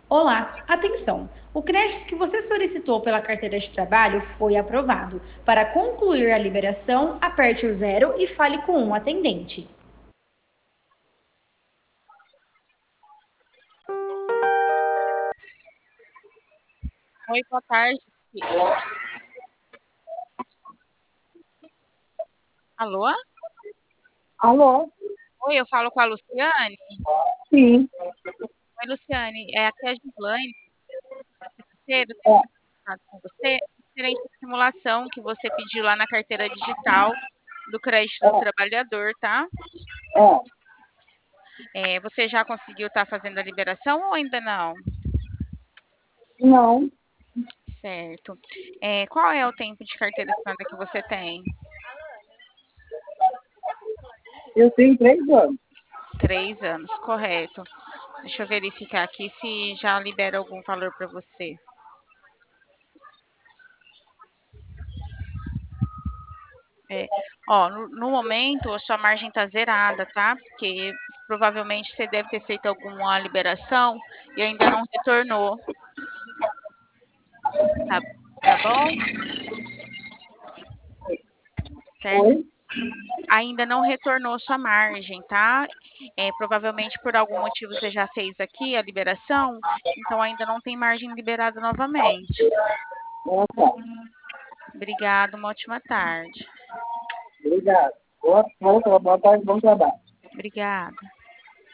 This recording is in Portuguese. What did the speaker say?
Olá, atenção! O crédito que você solicitou pela carteira de trabalho foi aprovado. Para concluir a liberação, aperte o zero e fale com um atendente. Oi, boa tarde. Alô? Alô? Oi, eu falo com a Luciane. Sim. Oi, Luciane, aqui é a Gislaine, financeiro, É, contato com você, referente à simulação que você pediu lá na carteira digital do crédito do trabalhador, tá? é, Você já conseguiu estar fazendo a liberação ou ainda não? não, Certo. Qual é o tempo de carteira assinada que você tem? eu tenho 3 anos. 3 anos, correto. Deixa eu verificar aqui se já libera algum valor para você. É, ó, no momento a sua margem está zerada, tá? Porque provavelmente você deve ter feito alguma liberação e ainda não retornou, tá, tá bom? Certo? Oi? Ainda não retornou sua margem, tá? Provavelmente por algum motivo você já fez aqui a liberação, então ainda não tem margem liberada novamente. Ah, tá. Obrigada, uma ótima tarde. Obrigado. Boa tarde, bom trabalho. Obrigada.